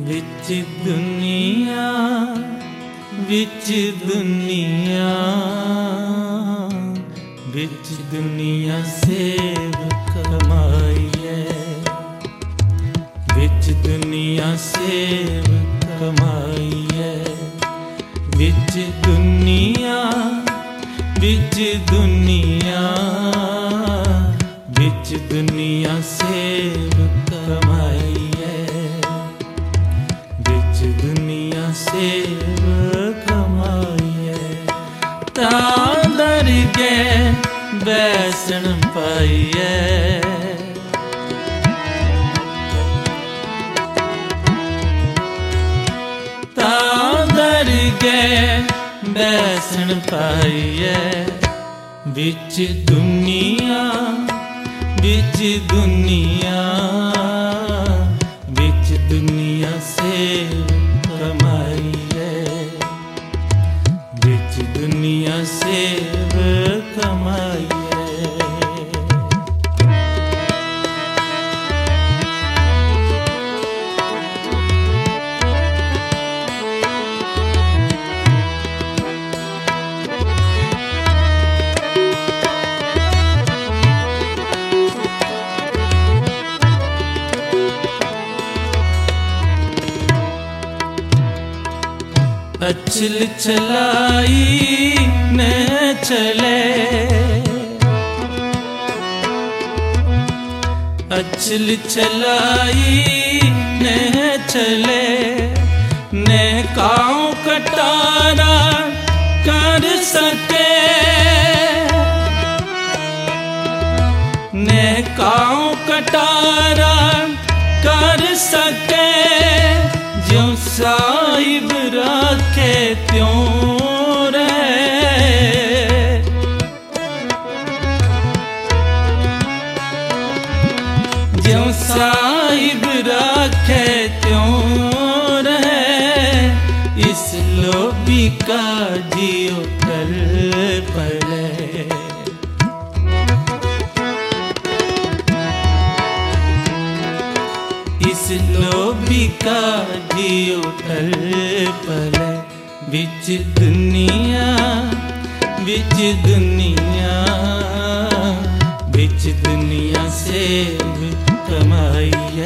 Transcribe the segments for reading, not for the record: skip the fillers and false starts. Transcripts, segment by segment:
विच दुनिया विच दुनिया विच दुनिया सेव कमाइए विच दुनिया सेव कमाइए विच दुनिया विच दुनिया विच दुनिया सेव कमाइए विच दुनिया सेव कमाइए तां दरगे बैसन पाइए तां दरगे बैसन पाइए विच दुनिया विच दुनिया विच दुनिया सेव कमाइए विच दुनिया सेव कमाइए अचल चलाई न चले अचल चलाई न चले न काऊ कटारा कर सके न काऊ कटारा कर सके जो साहिब रखे त्यों रहे जो साहिब रखे त्यों रहे इस लोभी का जियो कर पड़े इस लोभी का जियो टल पले विच दुनिया विच दुनिया विच दुनिया सेव कमाइए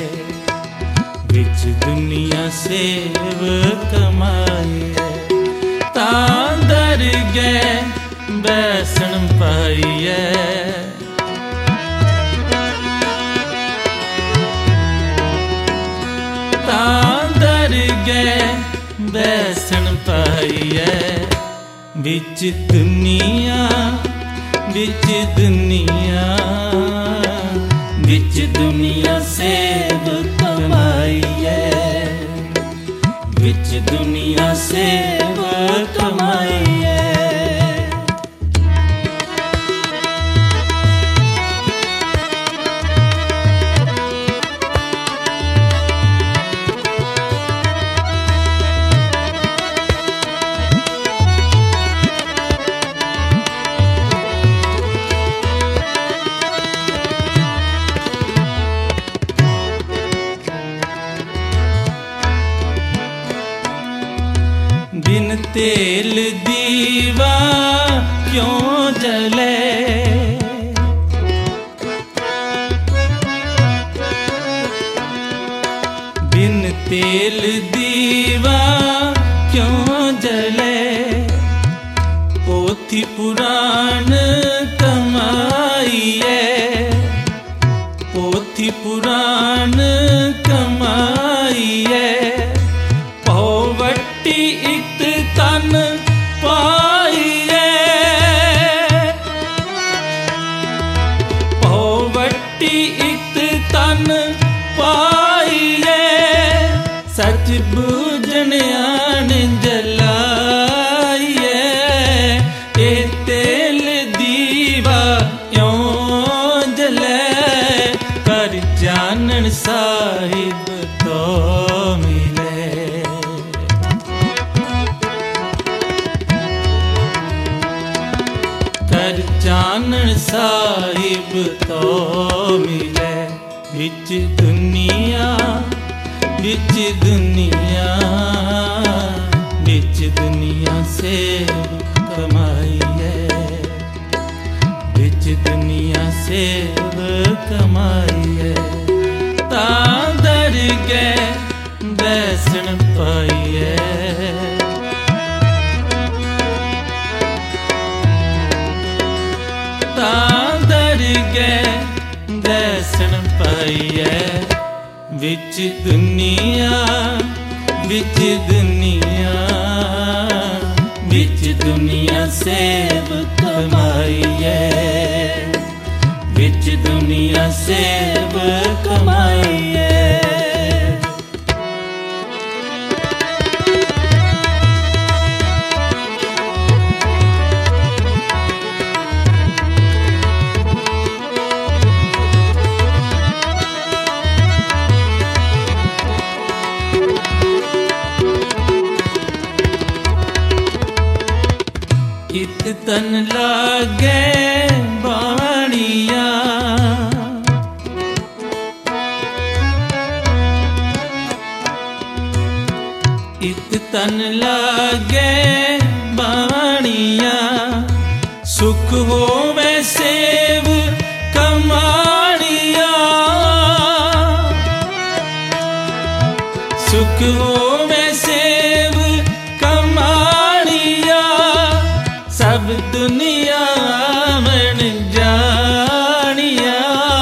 विच दुनिया सेव कमाइए तां दरगे बैसन पाइए बैसन पाइए विच दुनिया विच दुनिया विच दुनिया सेव कमाइए विच दुनिया सेव कमाइए बिन तेल दीवा क्यों जले बिन तेल दीवा क्यों जले पोथी पुराण कमाइए पोथी पुराण कमाइए पौवट्टी इत तन पाइए पौवट्टी इत तन पाइए सच बूझन आन जलाइए ए तेल दीवा क्यों जले कर जानन साहिब तो मिले कर जानन साहिब तो मिले विच दुनिया बिच दुनिया, बिच दुनिया सेव कमाई है, बिच दुनिया सेव कमाई है। तां दरगह बैसन पाई है, तां दरगह बैसन पाई है। बिच दुनिया, बिच दुनिया, बिच दुनिया सेव कमाई है, बिच दुनिया सेव कमाई है। इत तन लागे बाणिया, इत तन लागे बाणिया, सुख होवे सेव कमाणिया, सुख होवे सेव कमाणिया। सब दुनिया मन जानिया,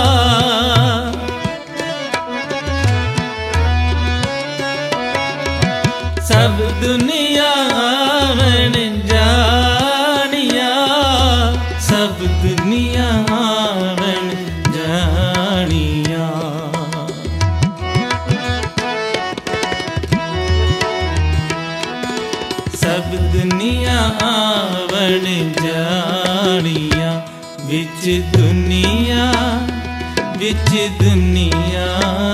सब दुनिया मन जानिया, सब दुनिया मन जानिया। सब दुनिया बन जानिया। बिच दुनिया, बिच दुनिया,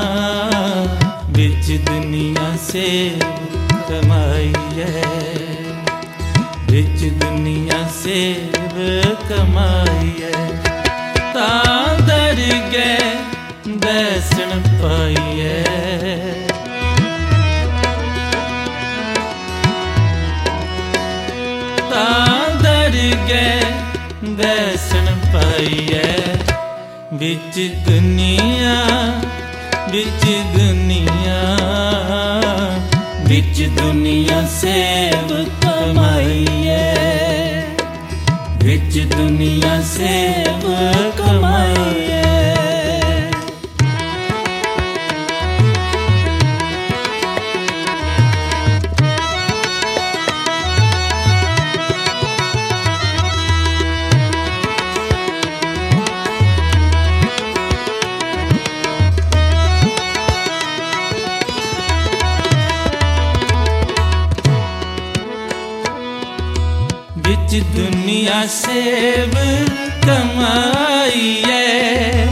बिच दुनिया सेव कमाई है, बिच दुनिया सेव कमाई है। तां दरगह बैसन पाई है, बैसन पाई है। बिच दुनिया, बिच दुनिया, बिच दुनिया सेव कमाई है, बिच दुनिया सेव कमाई है। बिच दुनिया सेव कमाई है,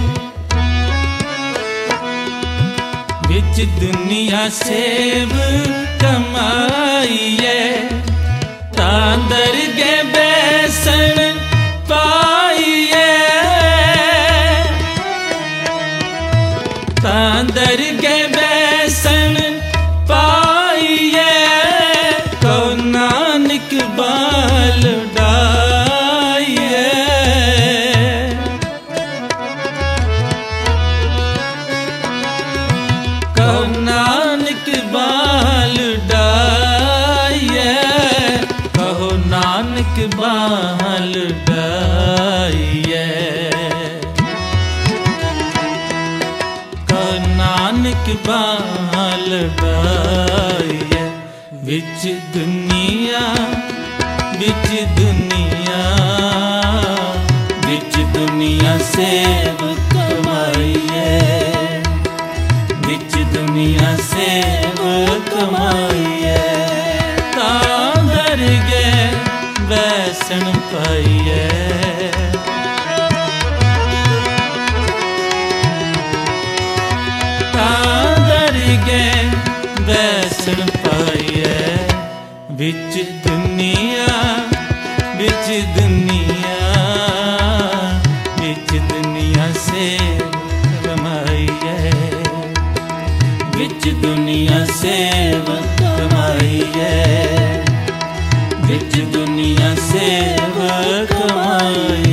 बिच दुनिया सेव कमाई है। तां दरगह बैसन पाई है, तां दरगह बैसन पाई है। कहो नानक बाल डाई है, कहो नानक बाल डाई है, कहो नानक बाल डाई है, कहो नानक बाल डाई है। बिच दुनिया, बिच दुनिया, बिच दुनिया सेव कमाई है, बिच दुनिया सेव कमाई है। तां दरगह बैसन पाई है, तां दरगह बैसन पाई है। बिच दुनिया, बिच दुनिया, बिच दुनिया सेव कमाई है, बिच दुनिया दुनिया सेवक माईए, बिच दुनिया सेवक माईए।